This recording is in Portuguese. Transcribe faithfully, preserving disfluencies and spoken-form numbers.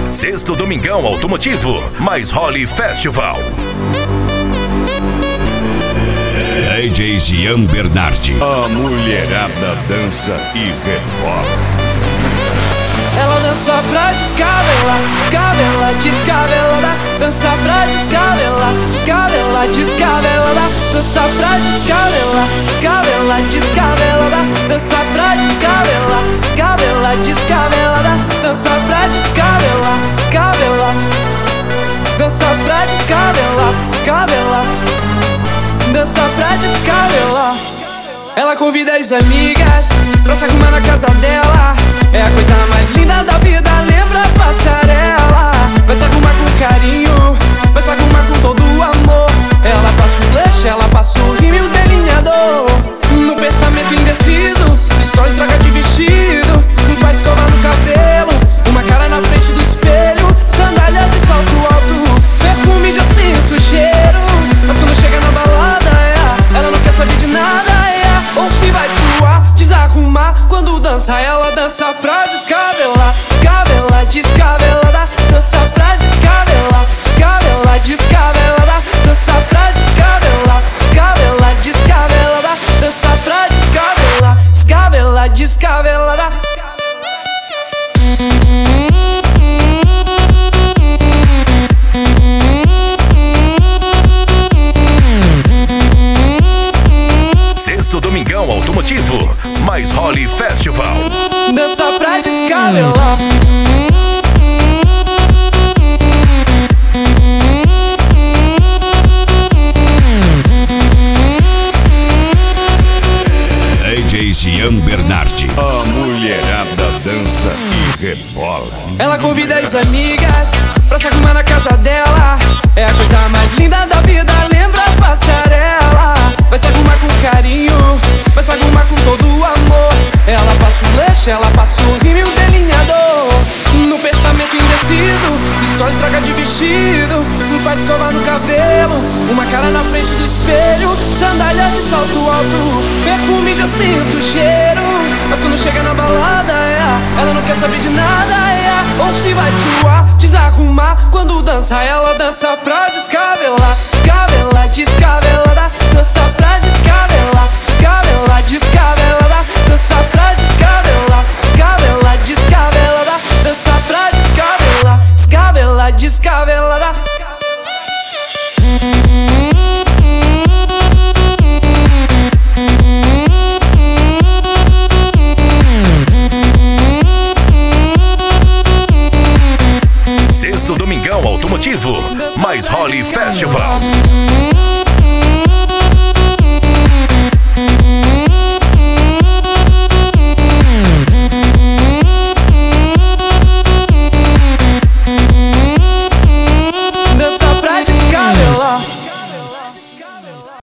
Sexto Domingão Automotivo, mais Holly Festival. D J Gian Bernardi. A mulherada dança e rebola. Ela dança pra descabelar, descabelar, descabelar. Dança pra descabelar, descabelar, descabelar. Dança pra descabelar, descabelar, descabelar. Dança pra descabelar, descabelar, descabelar. Dança pra descabelar, descabelar. Dança pra descabelar, descabelar. Dança pra descabelar. Ela convida as amigas pra se arrumar na casa dela. É a coisa mais linda da vida, lembra a passarela. Vai se arrumar com carinho, vai se arrumar com todo o amor. Ela passa o blush, ela passa o rímel e o delineador. No pensamento indeciso, escolhe troca de vestido. Não faz escova no cabelo, uma cara na frente do espelho. Sandália de salto alto, perfume já sinto o cheiro. Mas quando chega na balada, é, ela não quer saber de nada, é. Ou se vai suar, desarrumar. Quando dança, ela dança pra descabelar, descabelar, descabelar. Dança pra descabelar, descabelar, descabelar. Dança pra descabelar, descabelar, descabelar. Dança pra descabelar, descabelar, descabelar. Sexto Domingão Automotivo, mais Holly Festival. Dança pra descabelar. D J Gian Bernardi. A mulherada dança e rebola. Ela convida as amigas pra se arrumar na casa dela. É a coisa mais linda da vida, lembra a passarela. Vai se arrumar com carinho, vai se arrumar com todo o amor. Ela passa o blush, ela passa o rímel e o delineador. No pensamento indeciso, escolhe troca de vestido. Não faz escova no cabelo, uma cara na frente do espelho. Sandália de salto alto, perfume já sinto o cheiro. Mas quando chega na balada, é, ela não quer saber de nada, é. Ou se vai suar, desarrumar. Quando dança, ela dança pra descabelar, descabelar, descabelar. Dança pra descabelar, descabelar, descabelar. Dança pra descabelar, descabelar, descabelar. Dança pra descabelar, descabelar, descabelar. Sexto Domingão Automotivo, mais Holly Festival.